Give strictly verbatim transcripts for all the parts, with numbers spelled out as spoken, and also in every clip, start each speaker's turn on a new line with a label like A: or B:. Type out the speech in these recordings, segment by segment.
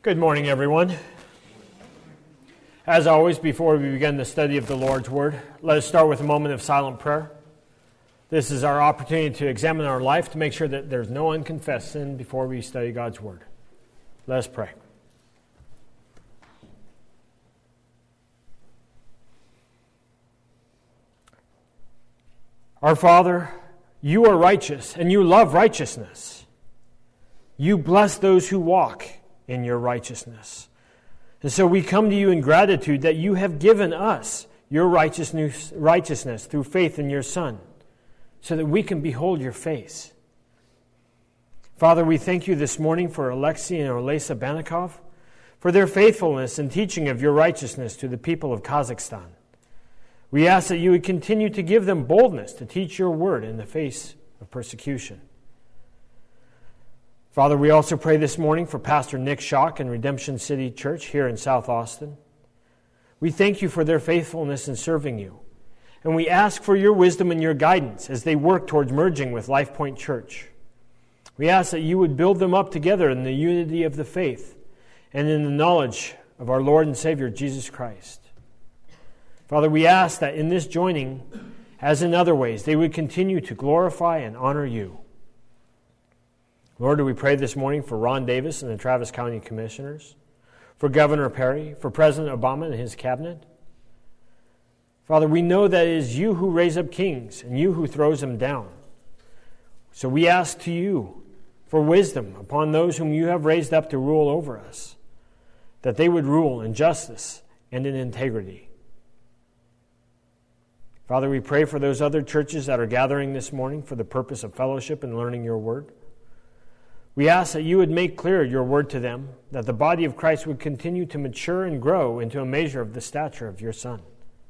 A: Good morning, everyone. As always, before we begin the study of the Lord's Word, let us start with a moment of silent prayer. This is our opportunity to examine our life to make sure that there's no unconfessed sin before we study God's Word. Let us pray. Our Father, you are righteous, and you love righteousness. You bless those who walk in your righteousness. And so we come to you in gratitude that you have given us your righteousness, righteousness through faith in your Son, so that we can behold your face. Father, we thank you this morning for Alexei and Olesa Banikov, for their faithfulness in teaching of your righteousness to the people of Kazakhstan. We ask that you would continue to give them boldness to teach your word in the face of persecution. Father, we also pray this morning for Pastor Nick Schock and Redemption City Church here in South Austin. We thank you for their faithfulness in serving you, and we ask for your wisdom and your guidance as they work towards merging with Life Point Church. We ask that you would build them up together in the unity of the faith and in the knowledge of our Lord and Savior, Jesus Christ. Father, we ask that in this joining, as in other ways, they would continue to glorify and honor you. Lord, we pray this morning for Ron Davis and the Travis County Commissioners, for Governor Perry, for President Obama and his cabinet. Father, we know that it is you who raise up kings and you who throws them down. So we ask to you for wisdom upon those whom you have raised up to rule over us, that they would rule in justice and in integrity. Father, we pray for those other churches that are gathering this morning for the purpose of fellowship and learning your word. We ask that you would make clear your word to them, that the body of Christ would continue to mature and grow into a measure of the stature of your Son.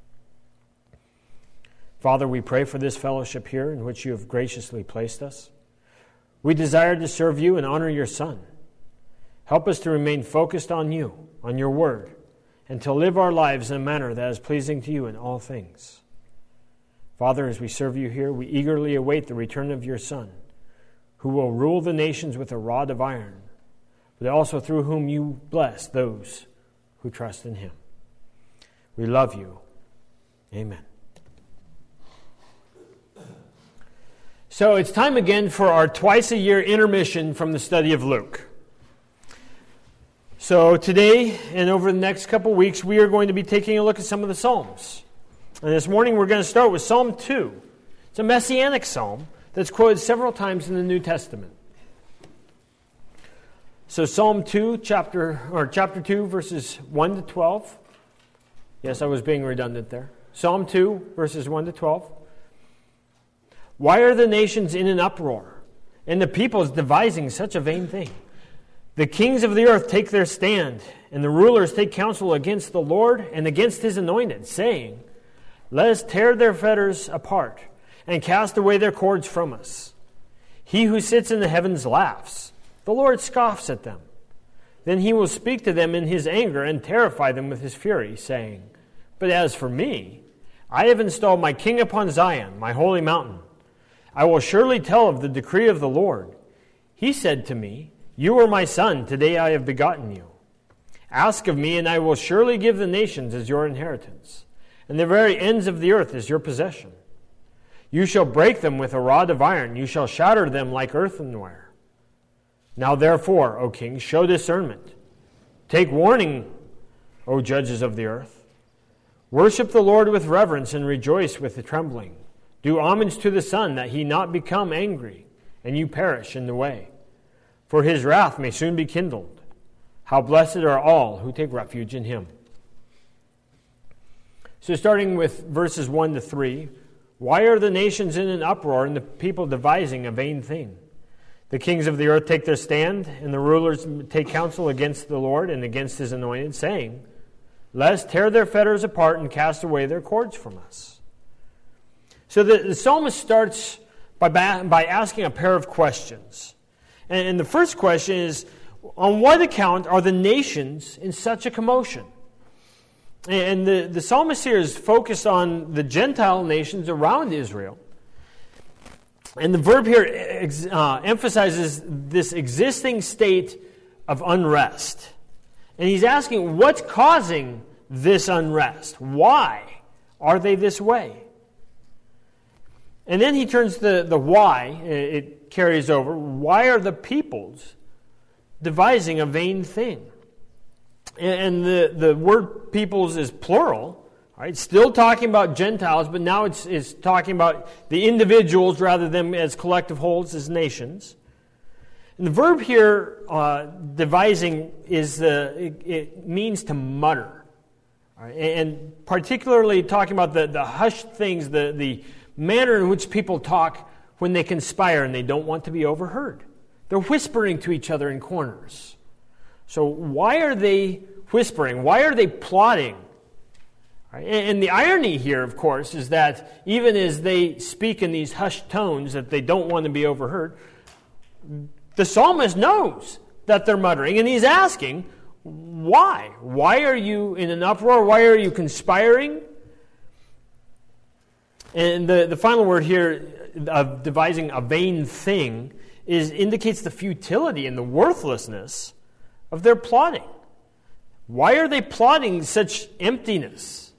A: Father, we pray for this fellowship here in which you have graciously placed us. We desire to serve you and honor your Son. Help us to remain focused on you, on your word, and to live our lives in a manner that is pleasing to you in all things. Father, as we serve you here, we eagerly await the return of your Son, who will rule the nations with a rod of iron, but also through whom you bless those who trust in him. We love you. Amen. So it's time again for our twice-a-year intermission from the study of Luke. So today and over the next couple weeks, we are going to be taking a look at some of the Psalms. And this morning we're going to start with Psalm two. It's a messianic psalm that's quoted several times in the New Testament. So Psalm two, chapter or chapter two, verses one to twelve. Yes, I was being redundant there. Psalm two, verses one to twelve. Why are the nations in an uproar, and the peoples devising such a vain thing? The kings of the earth take their stand, and the rulers take counsel against the Lord and against his anointed, saying, let us tear their fetters apart and cast away their cords from us. He who sits in the heavens laughs. The Lord scoffs at them. Then he will speak to them in his anger and terrify them with his fury, saying, but as for me, I have installed my king upon Zion, my holy mountain. I will surely tell of the decree of the Lord. He said to me, you are my son, today I have begotten you. Ask of me, and I will surely give the nations as your inheritance, and the very ends of the earth as your possession. You shall break them with a rod of iron. You shall shatter them like earthenware. Now therefore, O kings, show discernment. Take warning, O judges of the earth. Worship the Lord with reverence and rejoice with the trembling. Do homage to the Son, that he not become angry, and you perish in the way. For his wrath may soon be kindled. How blessed are all who take refuge in him. So starting with verses one to three, why are the nations in an uproar and the people devising a vain thing? The kings of the earth take their stand, and the rulers take counsel against the Lord and against his anointed, saying, let us tear their fetters apart and cast away their cords from us. So the, the psalmist starts by, by asking a pair of questions. And, and the first question is, on what account are the nations in such a commotion? And the, the psalmist here is focused on the Gentile nations around Israel. And the verb here uh, emphasizes this existing state of unrest. And he's asking, what's causing this unrest? Why are they this way? And then he turns the, the why, it carries over. Why are the peoples devising a vain thing? And the, the word peoples is plural, right? Still talking about Gentiles, but now it's, it's talking about the individuals rather than as collective wholes, as nations. And the verb here, uh, devising, is the it, it means to mutter. Right? And particularly talking about the, the hushed things, the, the manner in which people talk when they conspire and they don't want to be overheard. They're whispering to each other in corners. So why are they whispering? Why are they plotting? Right? And, and the irony here, of course, is that even as they speak in these hushed tones that they don't want to be overheard, the psalmist knows that they're muttering, and he's asking, why? Why are you in an uproar? Why are you conspiring? And the, the final word here of devising a vain thing is indicates the futility and the worthlessness of their plotting. Why are they plotting such emptiness?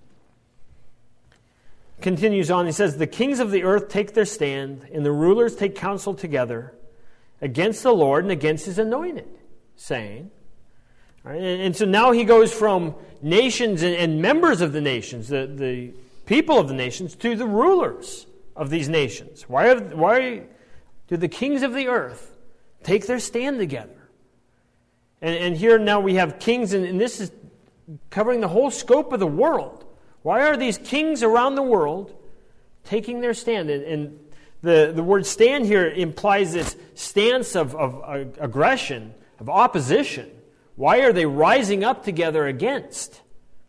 A: Continues on, he says, the kings of the earth take their stand, and the rulers take counsel together against the Lord and against his anointed, saying, right, and, and so now he goes from nations and, and members of the nations, the, the people of the nations, to the rulers of these nations. Why, are, why do the kings of the earth take their stand together? And, and here now we have kings, and, and this is covering the whole scope of the world. Why are these kings around the world taking their stand? And, and the, the word stand here implies this stance of, of uh, aggression, of opposition. Why are they rising up together against?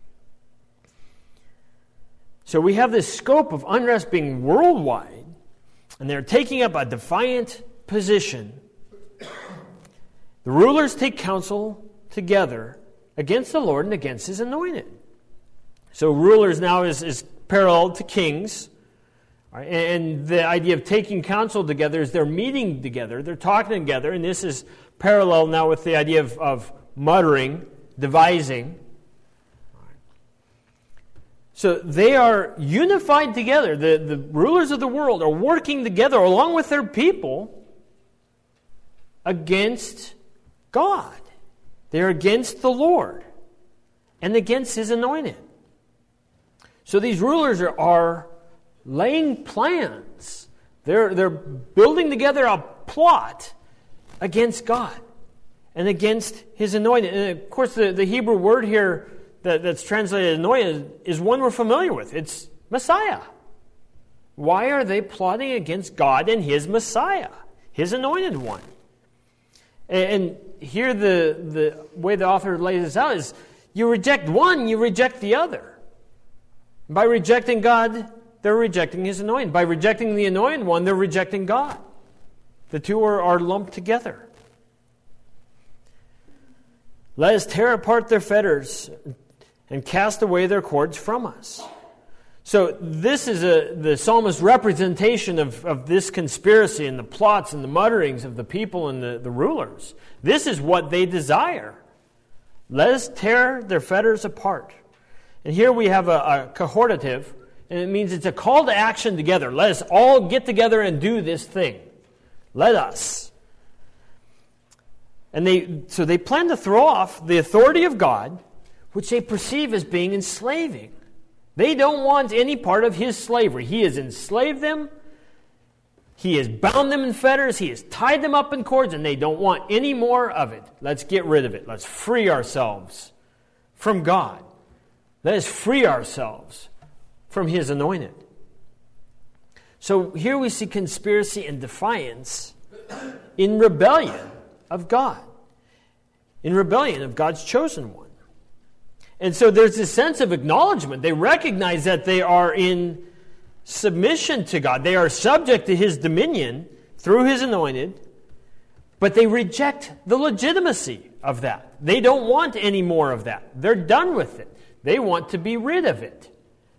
A: So we have this scope of unrest being worldwide, and they're taking up a defiant position. The rulers take counsel together against the Lord and against his anointed. So rulers now is, is parallel to kings. Right? And the idea of taking counsel together is they're meeting together, they're talking together, and this is parallel now with the idea of, of muttering, devising. So they are unified together. The, the rulers of the world are working together along with their people against God. They're against the Lord and against his anointed. So these rulers are, are laying plans. They're, they're building together a plot against God and against his anointed. And of course, the, the Hebrew word here that, that's translated anointed is one we're familiar with. It's Messiah. Why are they plotting against God and his Messiah, his anointed one? And, and here the, the way the author lays this out is you reject one, you reject the other. By rejecting God, they're rejecting his anointed. By rejecting the anointed one, they're rejecting God. The two are, are lumped together. Let us tear apart their fetters and cast away their cords from us. So this is a, the psalmist's representation of, of this conspiracy and the plots and the mutterings of the people and the, the rulers. This is what they desire. Let us tear their fetters apart. And here we have a, a cohortative, and it means it's a call to action together. Let us all get together and do this thing. Let us. And they so they plan to throw off the authority of God, which they perceive as being enslaving. They don't want any part of his slavery. He has enslaved them. He has bound them in fetters. He has tied them up in cords, and they don't want any more of it. Let's get rid of it. Let's free ourselves from God. Let us free ourselves from his anointed. So here we see conspiracy and defiance in rebellion of God. In rebellion of God's chosen one. And so there's this sense of acknowledgement. They recognize that they are in submission to God. They are subject to his dominion through his anointed, but they reject the legitimacy of that. They don't want any more of that. They're done with it. They want to be rid of it.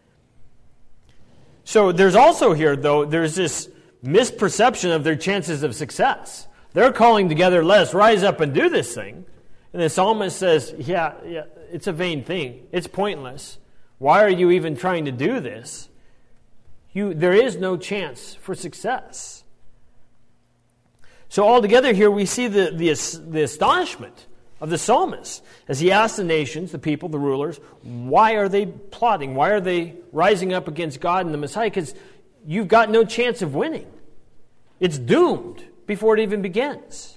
A: So there's also here, though, there's this misperception of their chances of success. They're calling together, let us rise up and do this thing. And the psalmist says, yeah, yeah, it's a vain thing. It's pointless. Why are you even trying to do this? You, there is no chance for success. So altogether here we see the, the, the astonishment of the psalmist as he asks the nations, the people, the rulers, why are they plotting? Why are they rising up against God and the Messiah? Because you've got no chance of winning. It's doomed before it even begins.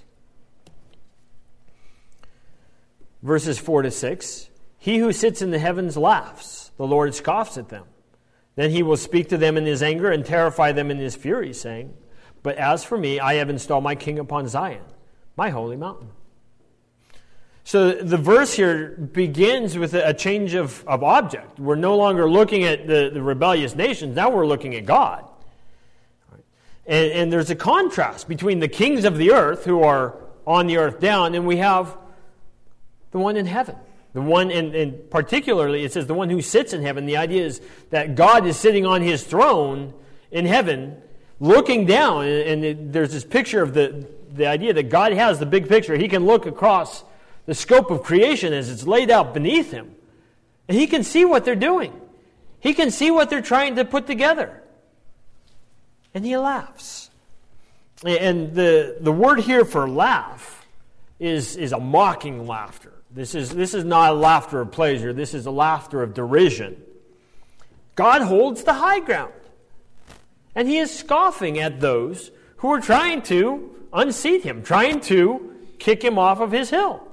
A: Verses four to six, he who sits in the heavens laughs. The Lord scoffs at them. Then he will speak to them in his anger and terrify them in his fury, saying, but as for me, I have installed my king upon Zion, my holy mountain. So the verse here begins with a change of, of object. We're no longer looking at the, the rebellious nations. Now we're looking at God. And, and there's a contrast between the kings of the earth who are on the earth down, and we have the one in heaven. The one, and, and particularly it says the one who sits in heaven. The idea is that God is sitting on his throne in heaven, looking down. And, and it, there's this picture of the, the idea that God has the big picture. He can look across the scope of creation as it's laid out beneath him. And he can see what they're doing. He can see what they're trying to put together. And he laughs. And the, the word here for laugh is, is a mocking laughter. This is, this is not a laughter of pleasure. This is a laughter of derision. God holds the high ground. And he is scoffing at those who are trying to unseat him, trying to kick him off of his hill.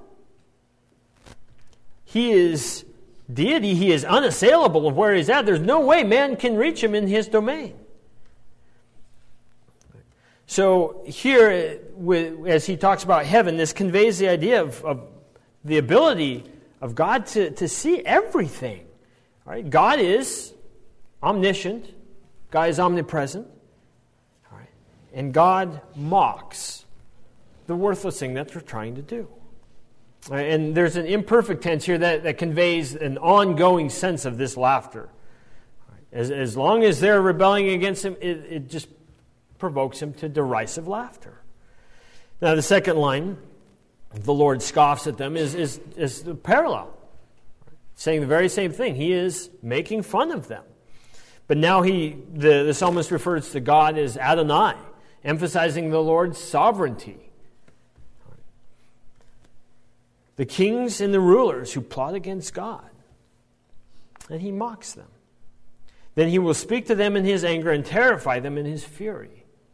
A: He is deity. He is unassailable of where he's at. There's no way man can reach him in his domain. So here, as he talks about heaven, this conveys the idea of, of the ability of God to, to see everything. All right? God is omniscient. God is omnipresent. All right? And God mocks the worthless thing that they're trying to do. All right? And there's an imperfect tense here that, that conveys an ongoing sense of this laughter. All right? As, as long as they're rebelling against him, it, it just provokes him to derisive laughter. Now the second line, the Lord scoffs at them, is, is, is the parallel. Saying the very same thing. He is making fun of them. But now he, the, the psalmist refers to God as Adonai, emphasizing the Lord's sovereignty. The kings and the rulers who plot against God. And he mocks them. Then he will speak to them in his anger and terrify them in his fury.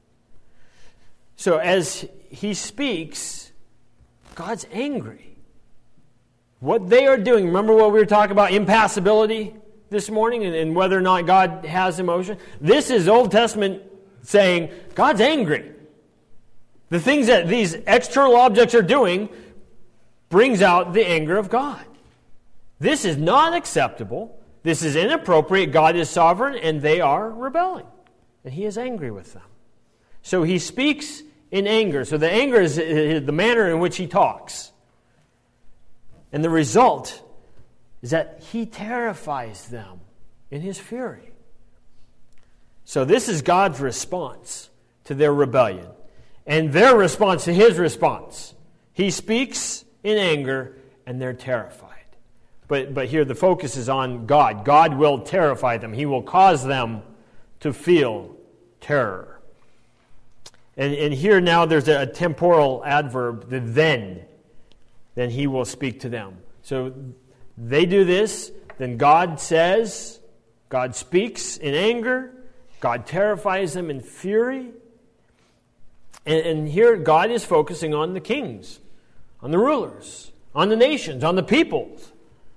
A: So as he speaks, God's angry. What they are doing, remember what we were talking about, impassibility this morning, and, and whether or not God has emotion? This is Old Testament saying, God's angry. The things that these external objects are doing brings out the anger of God. This is not acceptable. This is inappropriate. God is sovereign, and they are rebelling. And he is angry with them. So he speaks in anger. So the anger is the manner in which he talks. And the result is that he terrifies them in his fury. So this is God's response to their rebellion. And their response to his response. He speaks in anger, and they're terrified. But, but here the focus is on God. God will terrify them. He will cause them to feel terror. And, and here now there's a, a temporal adverb, the then. Then he will speak to them. So they do this, then God says, God speaks in anger, God terrifies them in fury. And, and here God is focusing on the kings, on the rulers, on the nations, on the peoples.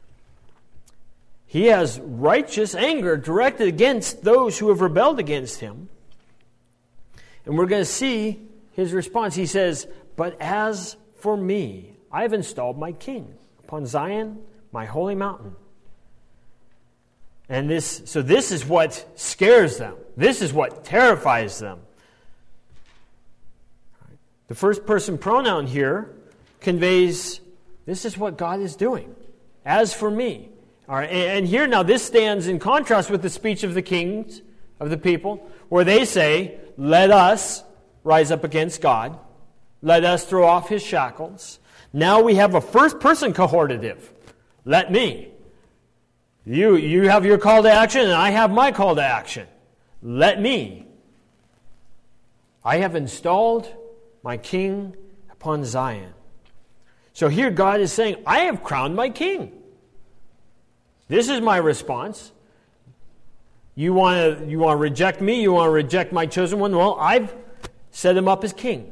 A: He has righteous anger directed against those who have rebelled against him. And we're going to see his response. He says, but as for me, I have installed my king upon Zion, my holy mountain. And this, so this is what scares them. This is what terrifies them. The first person pronoun here conveys, this is what God is doing. As for me. All right, and here now this stands in contrast with the speech of the kings of the people, where they say, let us rise up against God. Let us throw off his shackles. Now we have a first-person cohortative. Let me. You, you have your call to action, and I have my call to action. Let me. I have installed my king upon Zion. So here God is saying, I have crowned my king. This is my response. You want to you want to reject me? You want to reject my chosen one? Well, I've set him up as king.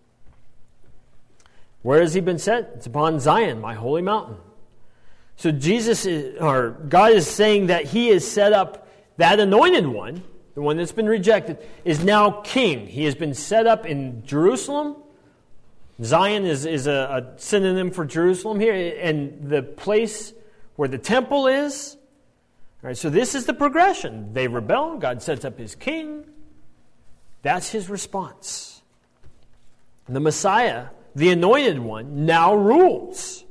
A: Where has he been set? It's upon Zion, my holy mountain. So Jesus is, or God is saying that he has set up that anointed one, the one that's been rejected, is now king. He has been set up in Jerusalem. Zion is, is a, a synonym for Jerusalem here, and the place where the temple is. All right, so this is the progression. They rebel. God sets up his king. That's his response. The Messiah, the anointed one, now rules.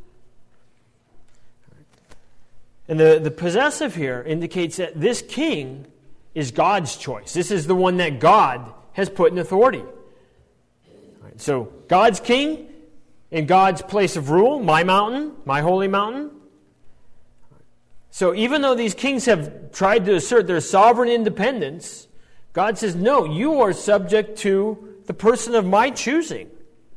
A: And the, the possessive here indicates that this king is God's choice. This is the one that God has put in authority. All right, so God's king in God's place of rule, my mountain, my holy mountain. So even though these kings have tried to assert their sovereign independence, God says, no, you are subject to the person of my choosing.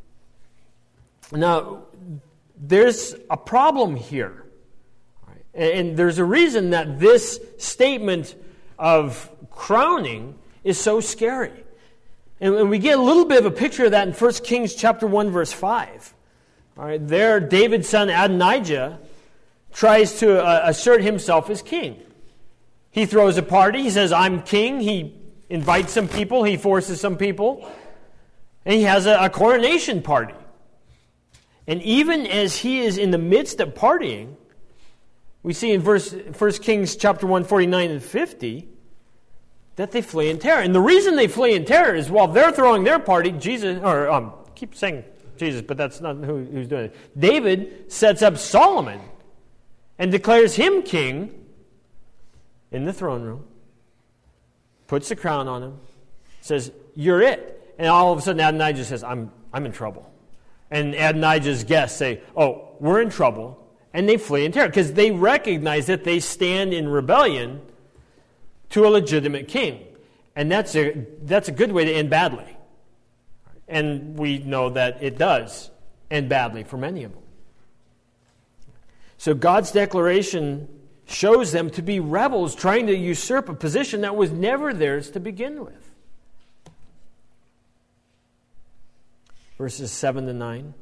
A: Now, there's a problem here. And there's a reason that this statement of crowning is so scary. And we get a little bit of a picture of that in First Kings chapter one, verse five. All right, there, David's son Adonijah tries to uh, assert himself as king. He throws a party. He says, I'm king. He invites some people. He forces some people. And he has a, a coronation party. And even as he is in the midst of partying, we see in verse First Kings chapter one, forty-nine and fifty, that they flee in terror. And the reason they flee in terror is while they're throwing their party, Jesus, or um, keep saying Jesus, but that's not who, who's doing it. David sets up Solomon and declares him king in the throne room, puts the crown on him, says, you're it. And all of a sudden Adonijah says, I'm, I'm in trouble. And Adonijah's guests say, oh, we're in trouble. And they flee in terror because they recognize that they stand in rebellion to a legitimate king. And that's a, that's a good way to end badly. And we know that it does end badly for many of them. So God's declaration shows them to be rebels trying to usurp a position that was never theirs to begin with. Verses seven to nine.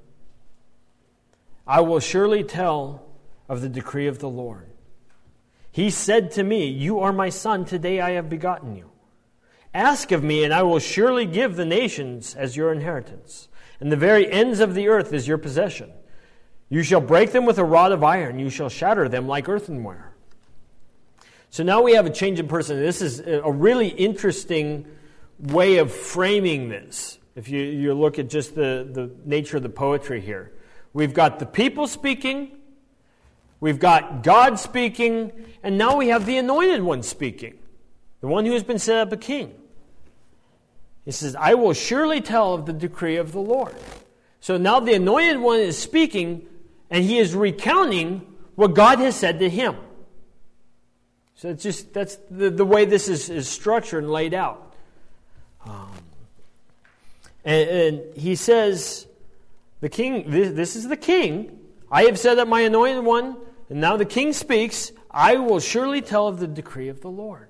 A: I will surely tell of the decree of the Lord. He said to me, you are my son, today I have begotten you. Ask of me, and I will surely give the nations as your inheritance, and the very ends of the earth as your possession. You shall break them with a rod of iron, you shall shatter them like earthenware. So now we have a change in person. This is a really interesting way of framing this. If you, you look at just the, the nature of the poetry here. We've got the people speaking, we've got God speaking, and now we have the anointed one speaking, the one who has been set up a king. He says, I will surely tell of the decree of the Lord. So now the anointed one is speaking, and he is recounting what God has said to him. So it's just, that's the, the way this is, is structured and laid out. Um, and, and he says, The king, this, this is the king. I have set up my anointed one, and now the king speaks. I will surely tell of the decree of the Lord.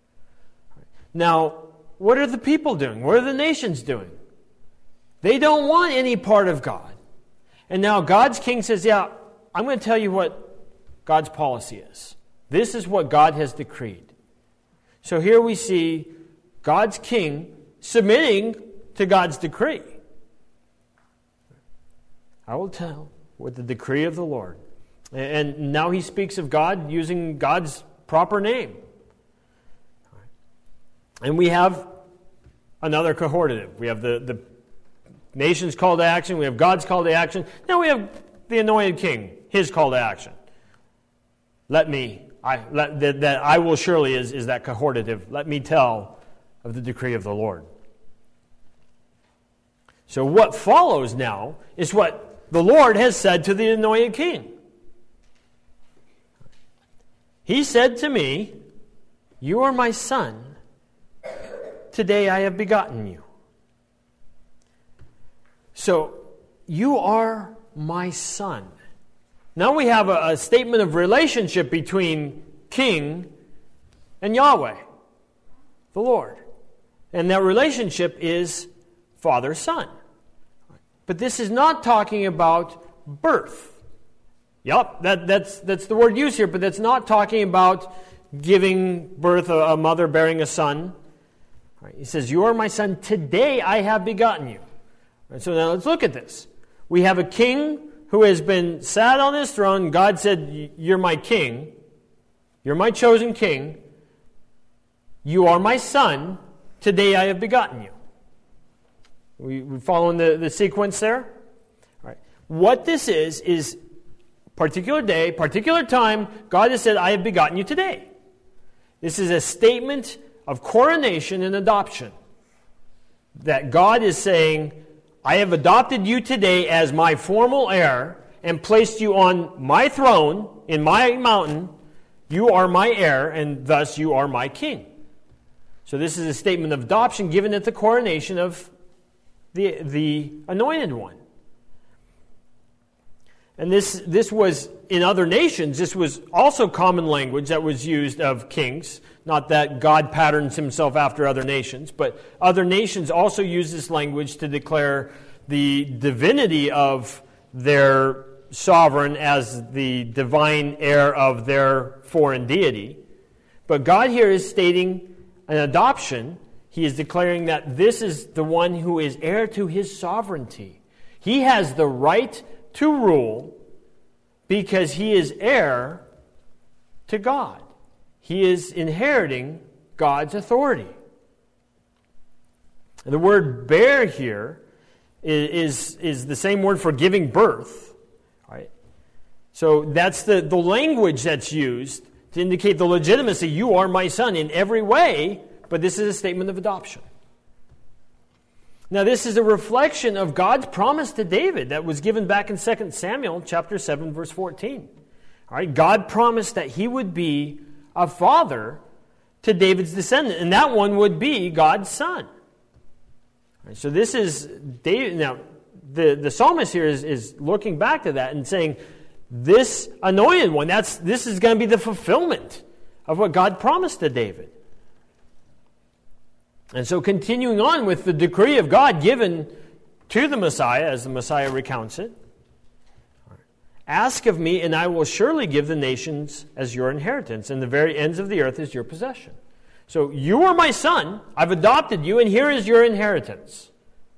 A: Now, what are the people doing? What are the nations doing? They don't want any part of God. And now God's king says, yeah, I'm going to tell you what God's policy is. This is what God has decreed. So here we see God's king submitting to God's decree. I will tell with the decree of the Lord. And now he speaks of God using God's proper name. And we have another cohortative. We have the, the nation's call to action. We have God's call to action. Now we have the anointed king, his call to action. Let me, I, let, that, that I will surely is, is that cohortative. Let me tell of the decree of the Lord. So what follows now is what the Lord has said to the anointed king. He said to me, you are my son. Today I have begotten you. So, you are my son. Now we have a, a statement of relationship between King and Yahweh, the Lord. And that relationship is father-son. But this is not talking about birth. Yep, that, that's, that's the word used here, but that's not talking about giving birth, a, a mother bearing a son. Right, he says, you are my son, today I have begotten you. Right, so now let's look at this. We have a king who has been sat on his throne. God said, you're my king. You're my chosen king. You are my son. Today I have begotten you. We, we following the, the sequence there? All right. What this is, is particular day, particular time, God has said, I have begotten you today. This is a statement of coronation and adoption. That God is saying, I have adopted you today as my formal heir and placed you on my throne in my mountain. You are my heir, and thus you are my king. So this is a statement of adoption given at the coronation of the, the anointed one. And this, this was, in other nations, this was also common language that was used of kings. Not that God patterns himself after other nations, but other nations also use this language to declare the divinity of their sovereign as the divine heir of their foreign deity. But God here is stating an adoption. He is declaring that this is the one who is heir to his sovereignty. He has the right to rule because he is heir to God. He is inheriting God's authority. And the word bear here is, is, is the same word for giving birth. Right? So that's the, the language that's used to indicate the legitimacy. You are my son in every way, but this is a statement of adoption. Now, this is a reflection of God's promise to David that was given back in Second Samuel chapter seven, verse fourteen. All right, God promised that he would be a father to David's descendant, and that one would be God's son. All right, so this is David. Now, the, the psalmist here is, is looking back to that and saying, this anointed one, that's this is going to be the fulfillment of what God promised to David. And so continuing on with the decree of God given to the Messiah, as the Messiah recounts it, ask of me, and I will surely give the nations as your inheritance, and the very ends of the earth as your possession. So you are my son, I've adopted you, and here is your inheritance.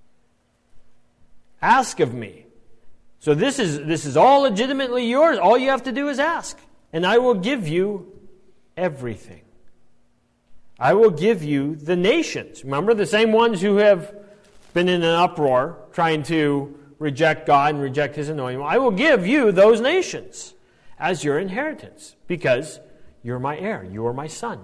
A: Ask of me. So this is, this is all legitimately yours. All you have to do is ask, and I will give you everything. I will give you the nations. Remember, the same ones who have been in an uproar trying to reject God and reject his anointing. I will give you those nations as your inheritance because you're my heir. You are my son.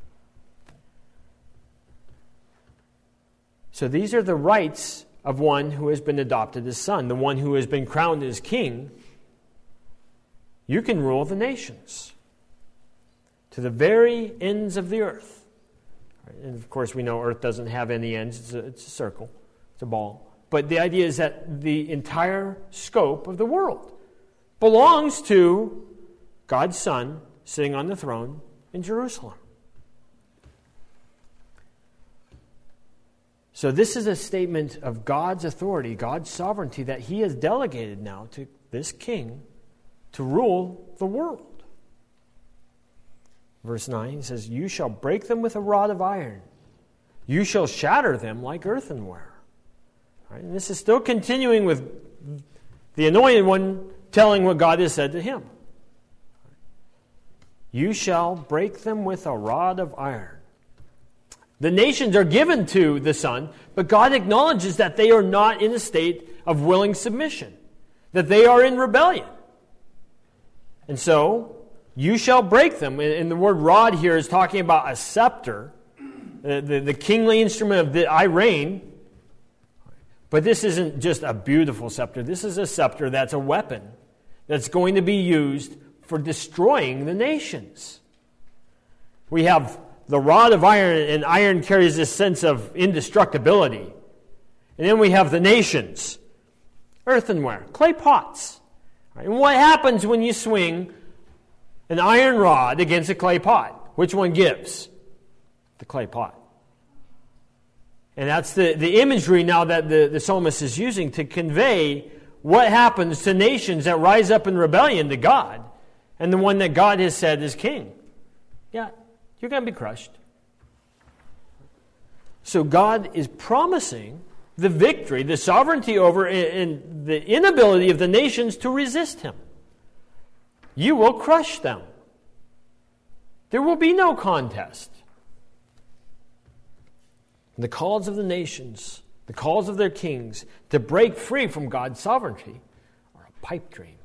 A: So these are the rights of one who has been adopted as son, the one who has been crowned as king. You can rule the nations to the very ends of the earth. And of course, we know earth doesn't have any ends. It's a, it's a circle. It's a ball. But the idea is that the entire scope of the world belongs to God's Son sitting on the throne in Jerusalem. So this is a statement of God's authority, God's sovereignty, that he has delegated now to this king to rule the world. Verse nine says, you shall break them with a rod of iron. You shall shatter them like earthenware. Right? And this is still continuing with the anointed one telling what God has said to him. You shall break them with a rod of iron. The nations are given to the Son, but God acknowledges that they are not in a state of willing submission, that they are in rebellion. And so, you shall break them. And the word rod here is talking about a scepter, the, the, the kingly instrument of the I reign. But this isn't just a beautiful scepter. This is a scepter that's a weapon that's going to be used for destroying the nations. We have the rod of iron, and iron carries this sense of indestructibility. And then we have the nations, earthenware, clay pots. And what happens when you swing an iron rod against a clay pot? Which one gives? The clay pot. And that's the, the imagery now that the, the psalmist is using to convey what happens to nations that rise up in rebellion to God and the one that God has said is king. Yeah, you're going to be crushed. So God is promising the victory, the sovereignty over and the inability of the nations to resist him. You will crush them. There will be no contest. The calls of the nations, the calls of their kings to break free from God's sovereignty are a pipe dream.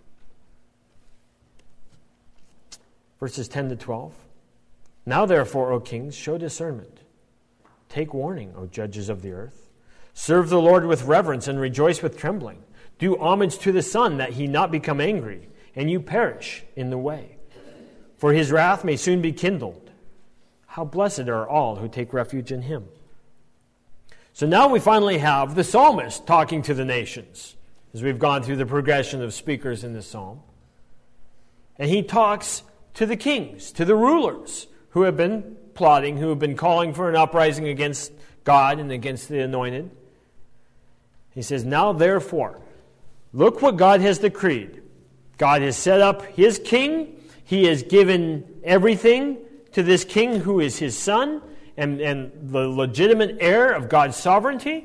A: Verses ten to twelve. Now therefore, O kings, show discernment. Take warning, O judges of the earth. Serve the Lord with reverence and rejoice with trembling. Do homage to the Son, that he not become angry, and you perish in the way. For his wrath may soon be kindled. How blessed are all who take refuge in him. So now we finally have the psalmist talking to the nations, as we've gone through the progression of speakers in this psalm. And he talks to the kings, to the rulers who have been plotting, who have been calling for an uprising against God and against the anointed. He says, now therefore, look what God has decreed. God has set up his king. He has given everything to this king who is his son and, and the legitimate heir of God's sovereignty.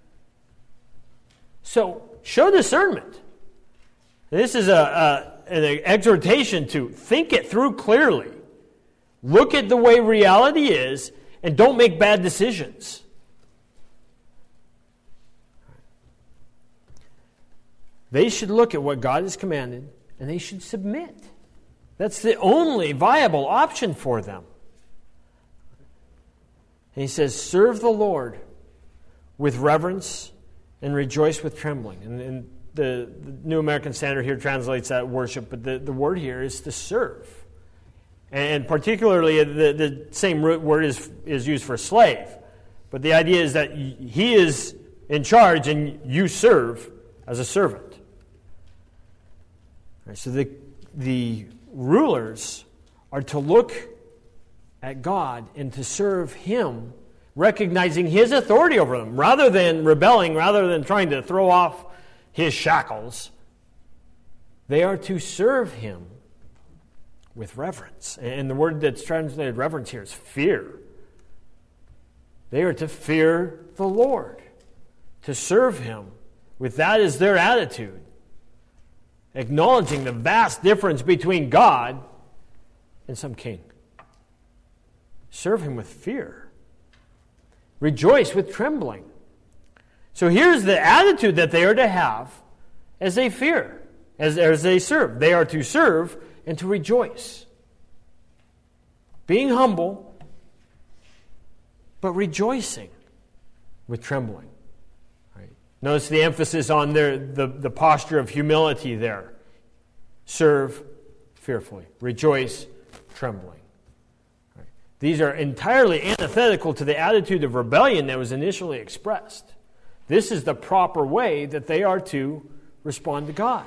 A: So, show discernment. This is a, a, an exhortation to think it through clearly. Look at the way reality is and don't make bad decisions. They should look at what God has commanded and they should submit. That's the only viable option for them. And he says, serve the Lord with reverence and rejoice with trembling. And, and the, the New American Standard here translates that worship, but the, the word here is to serve. And particularly the, the same root word is, is used for slave. But the idea is that he is in charge and you serve as a servant. Right, so the, the rulers are to look at God and to serve him, recognizing his authority over them, rather than rebelling, rather than trying to throw off his shackles. They are to serve him with reverence. And the word that's translated reverence here is fear. They are to fear the Lord, to serve him with that as their attitude, acknowledging the vast difference between God and some king. Serve him with fear. Rejoice with trembling. So here's the attitude that they are to have as they fear, as, as they serve. They are to serve and to rejoice. Being humble, but rejoicing with trembling. Right? Notice the emphasis on their, the, the posture of humility there. Serve fearfully. Rejoice trembling. Right? These are entirely antithetical to the attitude of rebellion that was initially expressed. This is the proper way that they are to respond to God.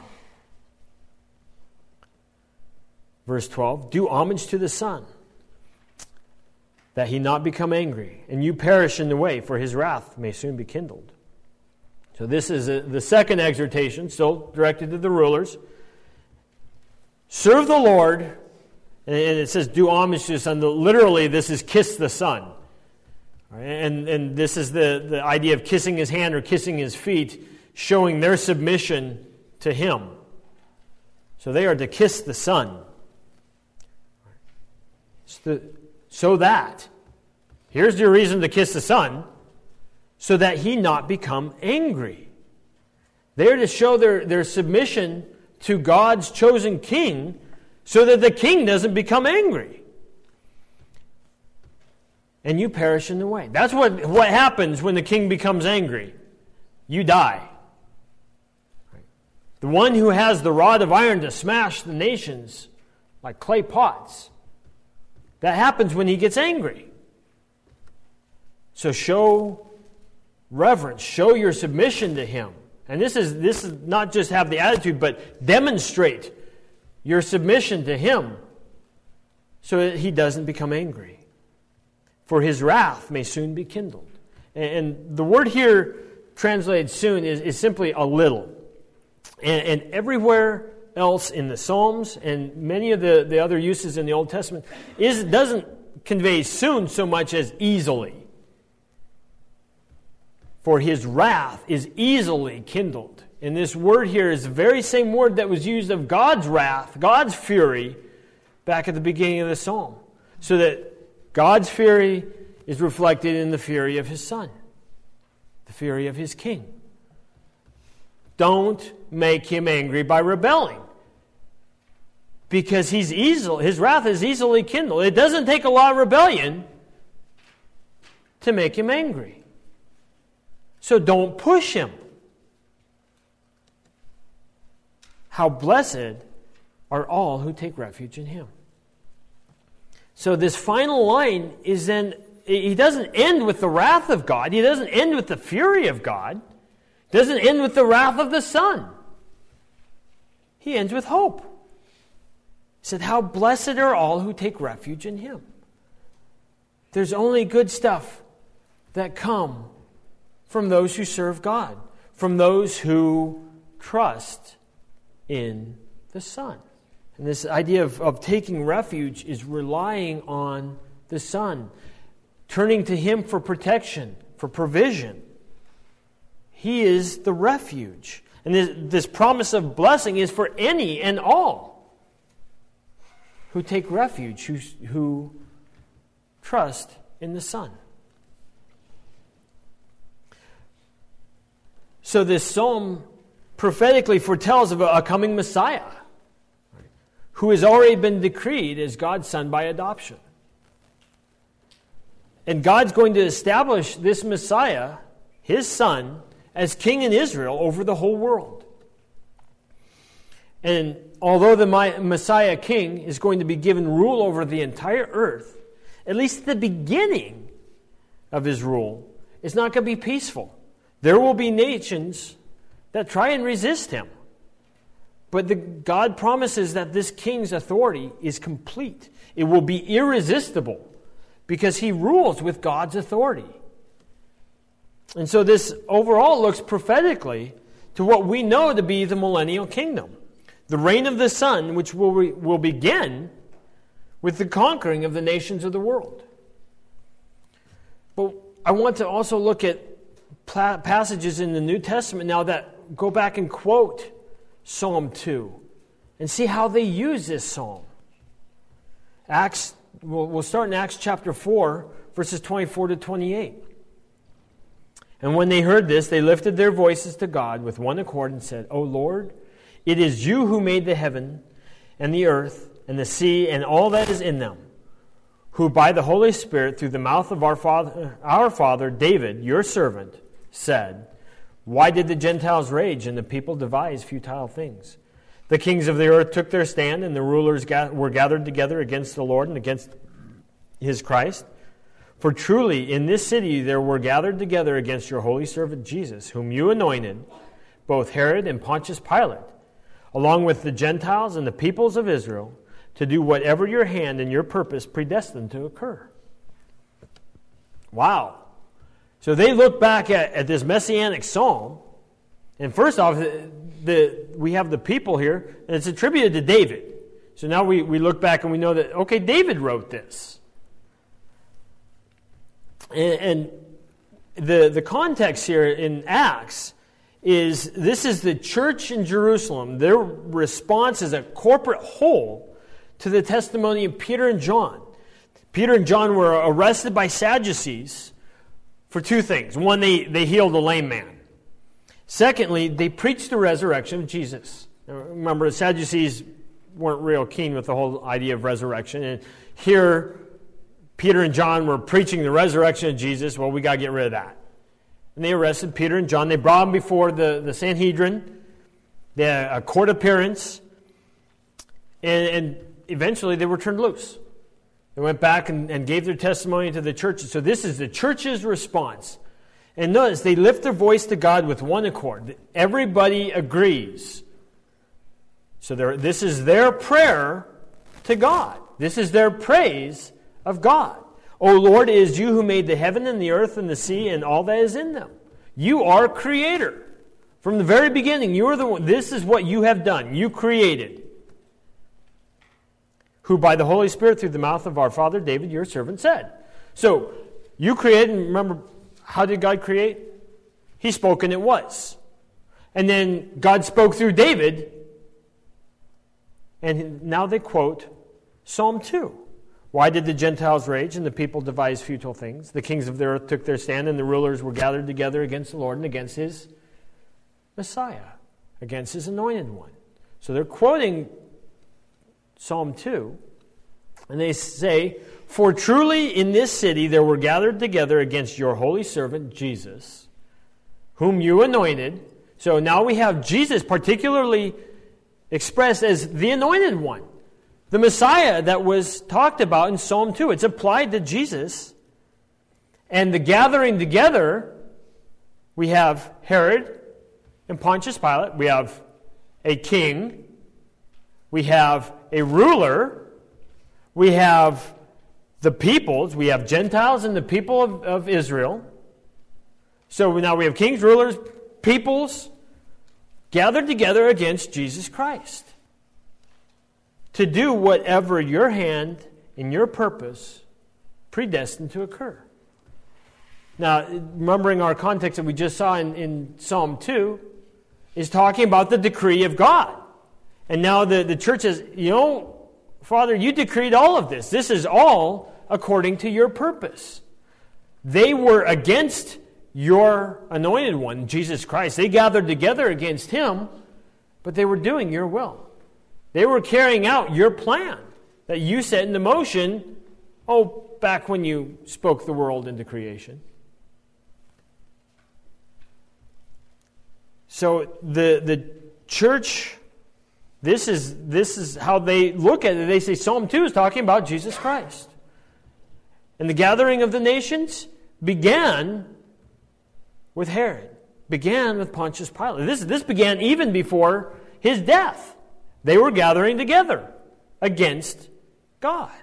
A: Verse twelve, do homage to the Son, that he not become angry, and you perish in the way, for his wrath may soon be kindled. So this is a, the second exhortation, still directed to the rulers. Serve the Lord, and it says do homage to the Son. Literally, this is kiss the Son. And, and this is the, the idea of kissing his hand or kissing his feet, showing their submission to him. So they are to kiss the Son. So that, here's your reason to kiss the Son, so that he not become angry. They're to show their, their submission to God's chosen king, so that the king doesn't become angry. And you perish in the way. That's what, what happens when the king becomes angry. you die. The one who has the rod of iron to smash the nations like clay pots. That happens when he gets angry. So show reverence, show your submission to him. And this is this is not just have the attitude, but demonstrate your submission to him so that he doesn't become angry. For his wrath may soon be kindled. And the word here translated soon is, is simply a little. And, and everywhere else in the Psalms and many of the, the other uses in the Old Testament is doesn't convey soon so much as easily. For his wrath is easily kindled. And this word here is the very same word that was used of God's wrath, God's fury, back at the beginning of the psalm. So that God's fury is reflected in the fury of his Son, the fury of his King. Don't make him angry by rebelling, because he's easily, his wrath is easily kindled. It doesn't take a lot of rebellion to make him angry. So don't push him. How blessed are all who take refuge in him. So this final line is then, he doesn't end with the wrath of God. He doesn't end with the fury of God. He doesn't end with the wrath of the Son. He ends with hope. He said, how blessed are all who take refuge in him. There's only good stuff that come from those who serve God, from those who trust in the Son. And this idea of, of taking refuge is relying on the Son, turning to him for protection, for provision. He is the refuge. And this, this promise of blessing is for any and all who take refuge, who, who trust in the Son. So this psalm prophetically foretells of a, a coming Messiah who has already been decreed as God's Son by adoption. And God's going to establish this Messiah, his Son, as king in Israel over the whole world. And although the Messiah king is going to be given rule over the entire earth, at least the beginning of his rule is not going to be peaceful. There will be nations that try and resist him. But the, God promises that this king's authority is complete. It will be irresistible because he rules with God's authority. And so this overall looks prophetically to what we know to be the millennial kingdom. The reign of the Son, which will, will begin with the conquering of the nations of the world. But I want to also look at passages in the New Testament now that go back and quote Psalm two and see how they use this psalm. Acts, we'll, we'll start in Acts chapter four, verses twenty-four to twenty-eight. And when they heard this, they lifted their voices to God with one accord and said, O Lord, it is you who made the heaven and the earth and the sea and all that is in them, who by the Holy Spirit through the mouth of our father, our father David, your servant, said, why did the Gentiles rage and the people devise futile things? The kings of the earth took their stand and the rulers were gathered together against the Lord and against his Christ. For truly in this city there were gathered together against your holy servant Jesus, whom you anointed, both Herod and Pontius Pilate, along with the Gentiles and the peoples of Israel, to do whatever your hand and your purpose predestined to occur. Wow. So they look back at, at this messianic psalm, and first off, the, the, we have the people here, and it's attributed to David. So now we, we look back and we know that, okay, David wrote this. And, and the, the context here in Acts is this is the church in Jerusalem. Their response as a corporate whole to the testimony of Peter and John. Peter and John were arrested by Sadducees for two things. One, they, they healed a lame man. Secondly, they preached the resurrection of Jesus. Now, remember, the Sadducees weren't real keen with the whole idea of resurrection. And here, Peter and John were preaching the resurrection of Jesus. Well, we got to get rid of that. And they arrested Peter and John. They brought them before the, the Sanhedrin. They had a court appearance. And, and eventually they were turned loose. They went back and, and gave their testimony to the churches. So this is the church's response. And notice, they lift their voice to God with one accord. Everybody agrees. So this is their prayer to God. This is their praise of God. O Lord, it is you who made the heaven and the earth and the sea and all that is in them. You are creator. From the very beginning, you are the one. This is what you have done. You created. Who by the Holy Spirit through the mouth of our father David, your servant, said. So, you created, and remember, how did God create? He spoke and it was. And then God spoke through David, and now they quote Psalm two. Why did the Gentiles rage and the people devise futile things? The kings of the earth took their stand and the rulers were gathered together against the Lord and against his Messiah, against his anointed one. So they're quoting Psalm two, and they say, for truly in this city there were gathered together against your holy servant Jesus, whom you anointed. So now we have Jesus particularly expressed as the anointed one. The Messiah that was talked about in Psalm two. It's applied to Jesus. And the gathering together, we have Herod and Pontius Pilate. We have a king. We have a ruler. We have the peoples. We have Gentiles and the people of, of Israel. So now we have kings, rulers, peoples gathered together against Jesus Christ, to do whatever your hand and your purpose predestined to occur. Now, remembering our context that we just saw in, in Psalm two, is talking about the decree of God. And now the, the church says, you know, Father, you decreed all of this. This is all according to your purpose. They were against your anointed one, Jesus Christ. They gathered together against him, but they were doing your will. They were carrying out your plan that you set into motion, oh, back when you spoke the world into creation. So the the church, this is this is how they look at it. They say Psalm two is talking about Jesus Christ. And the gathering of the nations began with Herod, began with Pontius Pilate. This, this began even before his death. They were gathering together against God.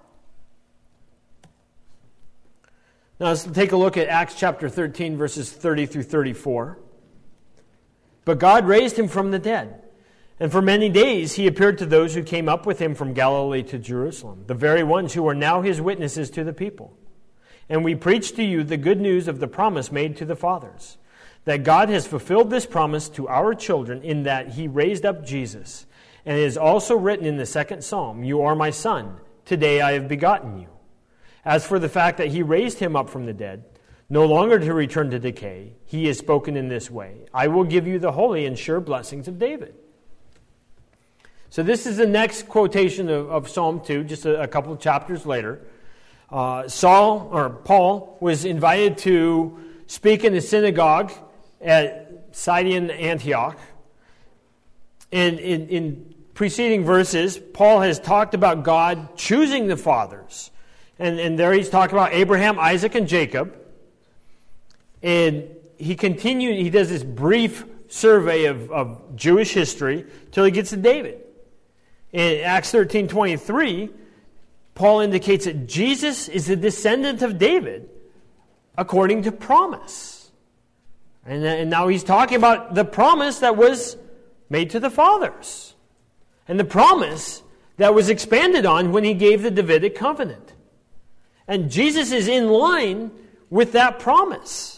A: Now let's take a look at Acts chapter thirteen, verses thirty through thirty-four. But God raised him from the dead, and for many days he appeared to those who came up with him from Galilee to Jerusalem, the very ones who are now his witnesses to the people. And we preach to you the good news of the promise made to the fathers, that God has fulfilled this promise to our children in that he raised up Jesus. And it is also written in the second psalm, you are my son, today I have begotten you. As for the fact that he raised him up from the dead, no longer to return to decay, he has spoken in this way, I will give you the holy and sure blessings of David. So this is the next quotation of, of Psalm two, just a, a couple of chapters later. Uh, Saul, or Paul, was invited to speak in the synagogue at Sidon, Antioch. And in, in preceding verses, Paul has talked about God choosing the fathers. And, and there he's talking about Abraham, Isaac, and Jacob. And he continued, he does this brief survey of, of Jewish history till he gets to David. In Acts thirteen twenty-three, Paul indicates that Jesus is a descendant of David according to promise. And, and now he's talking about the promise that was made to the fathers. And the promise that was expanded on when he gave the Davidic covenant. And Jesus is in line with that promise.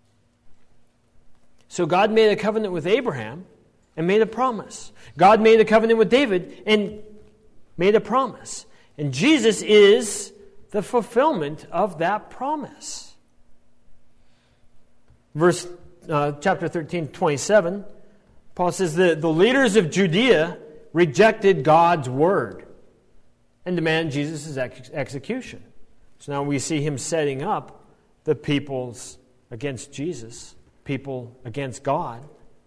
A: So God made a covenant with Abraham and made a promise. God made a covenant with David and made a promise. And Jesus is the fulfillment of that promise. Verse uh, chapter thirteen, twenty-seven, Paul says the, the leaders of Judea rejected God's word and demanded Jesus' ex- execution. So now we see him setting up the peoples against Jesus. people against God.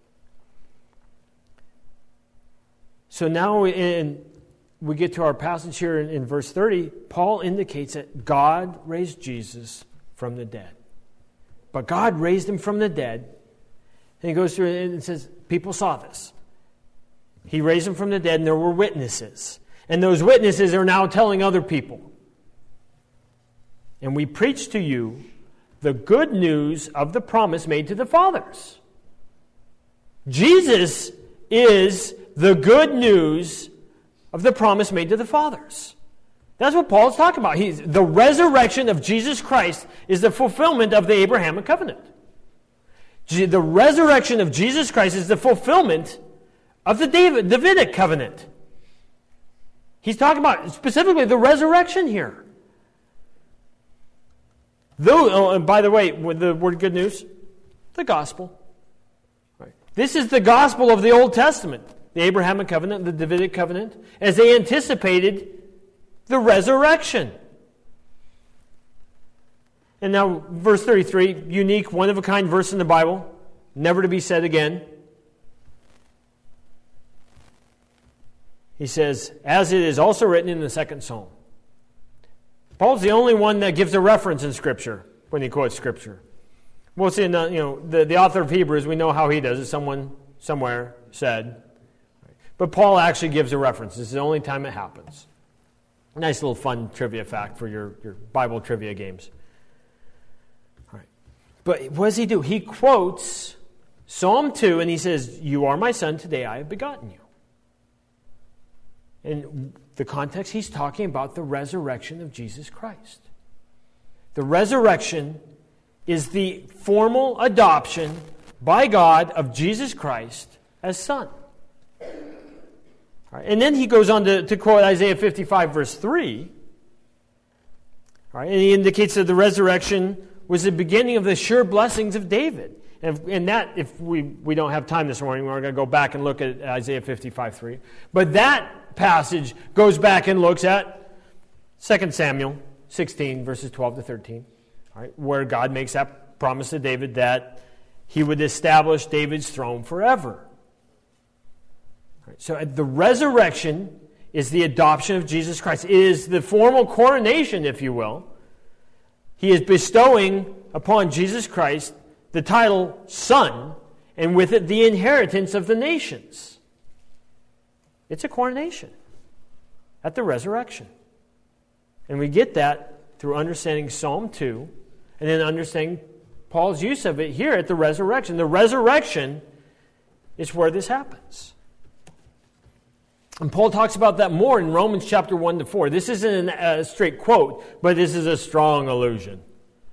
A: So now in, we get to our passage here in, in verse thirty. Paul indicates that God raised Jesus from the dead. But God raised him from the dead. And he goes through it and says, people saw this. He raised him from the dead, and there were witnesses. And those witnesses are now telling other people. And we preach to you the good news of the promise made to the fathers. Jesus is the good news of the promise made to the fathers. That's what Paul's talking about. He's, the resurrection of Jesus Christ is the fulfillment of the Abrahamic covenant. The resurrection of Jesus Christ is the fulfillment of the David, Davidic covenant. He's talking about specifically the resurrection here. Though, oh, and by the way, with the word good news, the gospel. Right. This is the gospel of the Old Testament, the Abrahamic covenant, the Davidic covenant, as they anticipated the resurrection. And now, verse thirty-three, unique, one-of-a-kind verse in the Bible, never to be said again. He says, as it is also written in the second psalm. Paul's the only one that gives a reference in Scripture when he quotes Scripture. We'll see in the, you know, the, the author of Hebrews, we know how he does it. Someone somewhere said. But Paul actually gives a reference. This is the only time it happens. Nice little fun trivia fact for your, your Bible trivia games. All right. But what does he do? He quotes Psalm two and he says, you are my son, today I have begotten you. In the context, he's talking about the resurrection of Jesus Christ. The resurrection is the formal adoption by God of Jesus Christ as son. All right, and then he goes on to, to quote Isaiah fifty-five, verse three. All right, and he indicates that the resurrection was the beginning of the sure blessings of David. And, if, and that, if we, we don't have time this morning, we're going to go back and look at Isaiah fifty-five, three. But that passage goes back and looks at Second Samuel sixteen, verses twelve to thirteen, all right, where God makes that promise to David that he would establish David's throne forever. All right, so the resurrection is the adoption of Jesus Christ. It is the formal coronation, if you will. He is bestowing upon Jesus Christ the title Son, and with it the inheritance of the nations. It's a coronation at the resurrection. And we get that through understanding Psalm two and then understanding Paul's use of it here at the resurrection. The resurrection is where this happens. And Paul talks about that more in Romans chapter one to four. This isn't a straight quote, but this is a strong allusion.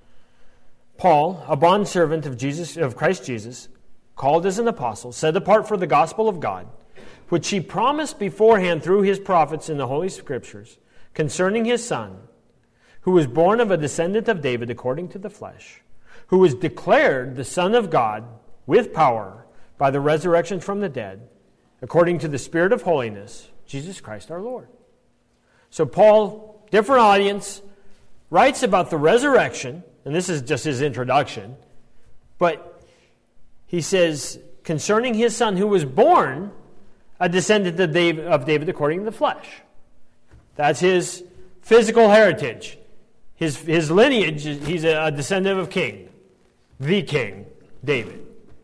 A: Paul, a bondservant of Jesus, of Christ Jesus, called as an apostle, set apart for the gospel of God, which he promised beforehand through his prophets in the Holy Scriptures, concerning his Son, who was born of a descendant of David according to the flesh, who was declared the Son of God with power by the resurrection from the dead, according to the Spirit of holiness, Jesus Christ our Lord. So Paul, different audience, writes about the resurrection, and this is just his introduction, but he says, concerning his Son who was born a descendant of David, of David according to the flesh. That's his physical heritage. His, his lineage, he's a descendant of king, the king, David,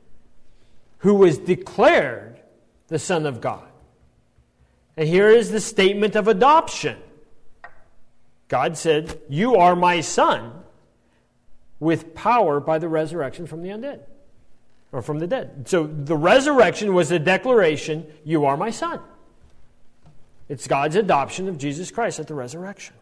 A: who was declared the Son of God. And here is the statement of adoption. God said, you are my son with power by the resurrection from the undead. Or from the dead. So the resurrection was a declaration, you are my son. It's God's adoption of Jesus Christ at the resurrection.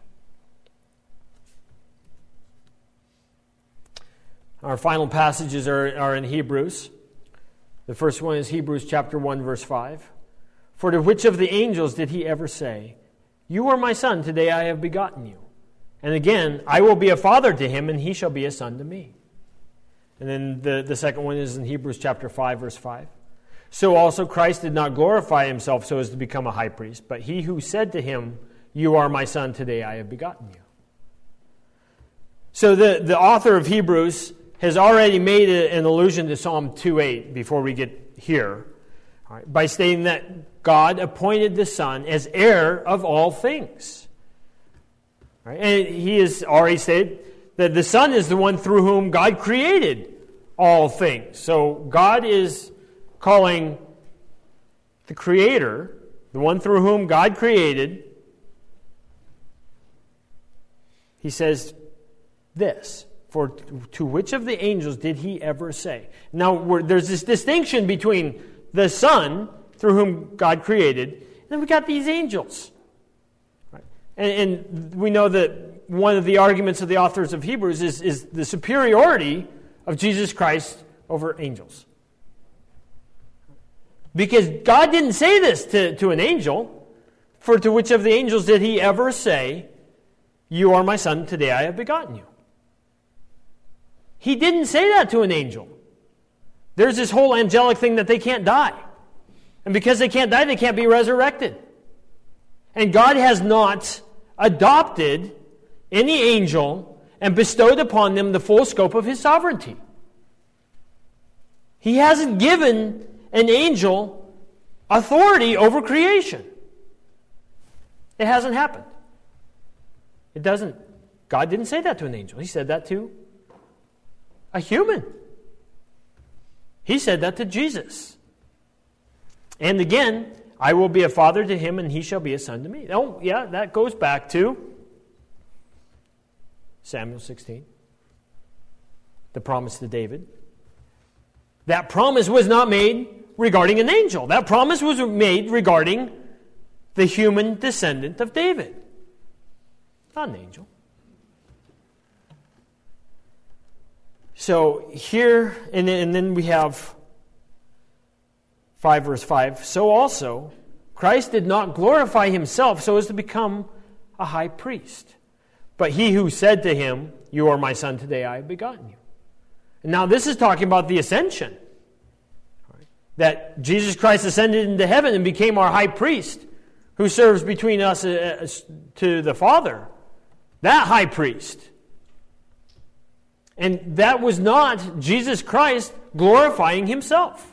A: Our final passages are, are in Hebrews. The first one is Hebrews chapter one, verse five. For to which of the angels did he ever say, you are my son, today I have begotten you. And again, I will be a father to him, and he shall be a son to me. And then the, the second one is in Hebrews chapter five, verse five. So also Christ did not glorify himself so as to become a high priest, but he who said to him, you are my son, today I have begotten you. So the, the author of Hebrews has already made an allusion to Psalm two eight before we get here, all right, by stating that God appointed the Son as heir of all things. All right, and he has already said that the Son is the one through whom God created all things. So God is calling the Creator, the one through whom God created, he says this, for to which of the angels did he ever say? Now, we're, there's this distinction between the Son, through whom God created, and then we got these angels. Right? And, and we know that one of the arguments of the authors of Hebrews is, is the superiority of Jesus Christ over angels. Because God didn't say this to, to an angel. For to which of the angels did he ever say, you are my son, today I have begotten you? He didn't say that to an angel. There's this whole angelic thing that they can't die. And because they can't die, they can't be resurrected. And God has not adopted any angel and bestowed upon them the full scope of his sovereignty. He hasn't given an angel authority over creation. It hasn't happened. It doesn't. God didn't say that to an angel. He said that to a human. He said that to Jesus. And again, I will be a father to him and he shall be a son to me. Oh, yeah, that goes back to Samuel sixteen. The promise to David. That promise was not made regarding an angel. That promise was made regarding the human descendant of David. Not an angel. So here, and then, and then we have five verse five. So also, Christ did not glorify himself so as to become a high priest. But he who said to him, you are my son, today I have begotten you. And now this is talking about the ascension. Right? That Jesus Christ ascended into heaven and became our high priest who serves between us to the Father. That high priest. And that was not Jesus Christ glorifying himself.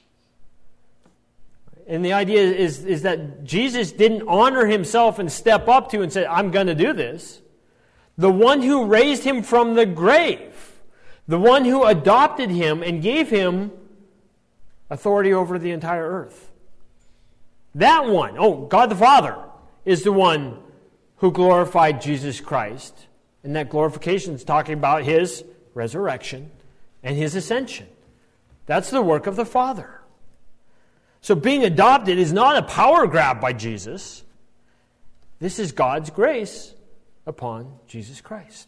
A: And the idea is, is that Jesus didn't honor himself and step up to and say, I'm going to do this. The one who raised him from the grave, the one who adopted him and gave him authority over the entire earth. That one, oh, God the Father, is the one who glorified Jesus Christ. And that glorification is talking about his resurrection and his ascension. That's the work of the Father. So being adopted is not a power grab by Jesus. This is God's grace upon Jesus Christ.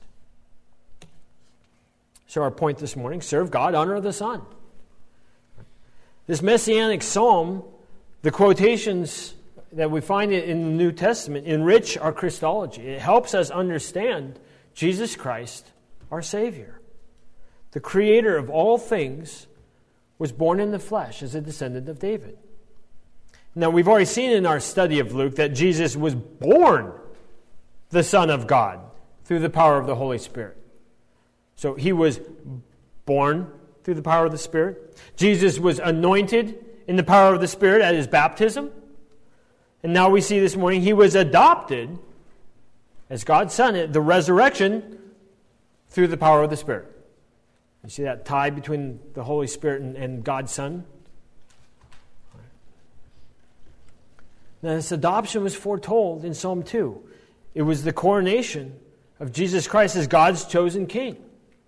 A: So our point this morning, serve God, honor the Son. This messianic psalm, the quotations that we find in the New Testament, enrich our Christology. It helps us understand Jesus Christ, our Savior. The Creator of all things was born in the flesh as a descendant of David. Now, we've already seen in our study of Luke that Jesus was born the Son of God through the power of the Holy Spirit. So he was born through the power of the Spirit. Jesus was anointed in the power of the Spirit at his baptism. And now we see this morning he was adopted as God's Son at the resurrection through the power of the Spirit. You see that tie between the Holy Spirit and, and God's Son? Now, this adoption was foretold in Psalm two. It was the coronation of Jesus Christ as God's chosen king.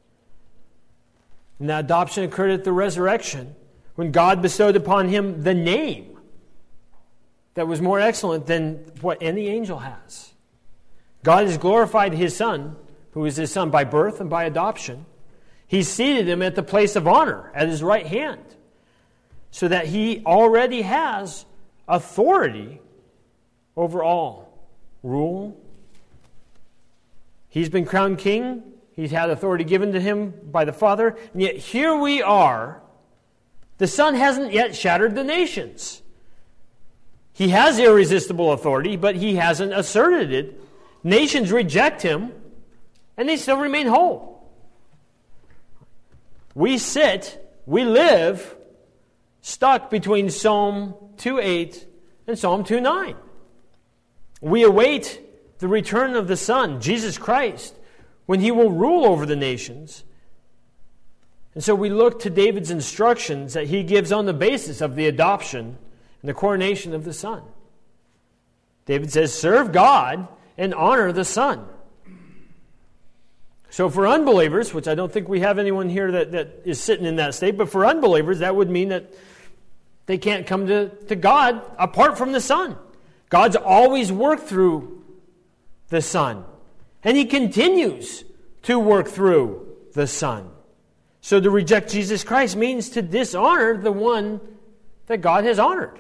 A: And that adoption occurred at the resurrection when God bestowed upon him the name that was more excellent than what any angel has. God has glorified his Son, who is his Son by birth and by adoption. He seated him at the place of honor at his right hand, so that he already has authority over all. Rule. He's been crowned king. He's had authority given to him by the Father. And yet here we are. The Son hasn't yet shattered the nations. He has irresistible authority, but he hasn't asserted it. Nations reject him, and they still remain whole. we sit, we live, stuck between Psalm two eight and Psalm two nine. We await the return of the Son, Jesus Christ, when He will rule over the nations. And so we look to David's instructions that he gives on the basis of the adoption and the coronation of the Son. David says, serve God and honor the Son. So for unbelievers, which I don't think we have anyone here that, that is sitting in that state, but for unbelievers, that would mean that they can't come to, to God apart from the Son. God's always worked through the Son. And He continues to work through the Son. So to reject Jesus Christ means to dishonor the one that God has honored.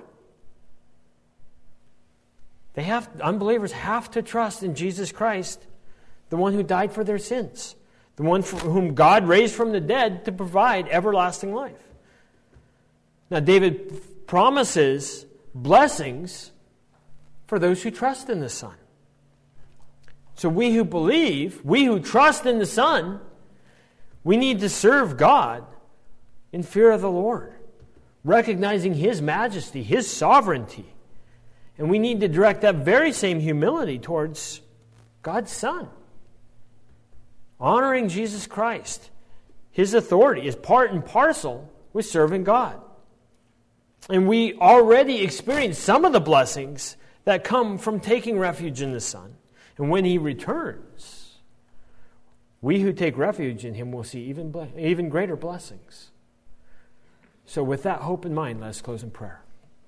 A: They have, unbelievers have to trust in Jesus Christ, the one who died for their sins, the one for whom God raised from the dead to provide everlasting life. Now David promises blessings for those who trust in the Son. So we who believe, we who trust in the Son, we need to serve God in fear of the Lord, recognizing His majesty, His sovereignty. And we need to direct that very same humility towards God's Son. Honoring Jesus Christ, His authority, is part and parcel with serving God. And we already experience some of the blessings that come from taking refuge in the Son. And when He returns, we who take refuge in Him will see even, ble- even greater blessings. So with that hope in mind, let's close in prayer.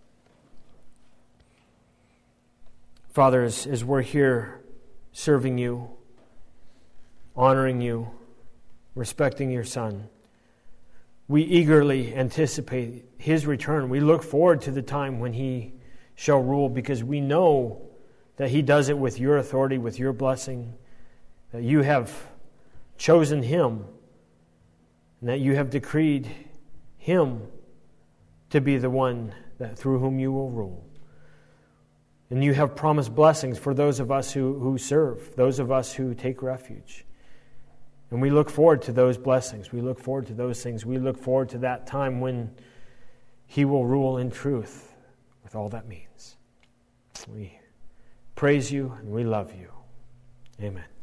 A: Father, as, as we're here serving You, honoring You, respecting Your Son, we eagerly anticipate His return. We look forward to the time when He shall rule, because we know that He does it with Your authority, with Your blessing, that You have chosen Him, and that You have decreed Him to be the one that through whom You will rule. And You have promised blessings for those of us who, who serve, those of us who take refuge. And we look forward to those blessings. We look forward to those things. We look forward to that time when He will rule in truth with all that means. We praise You and we love You. Amen.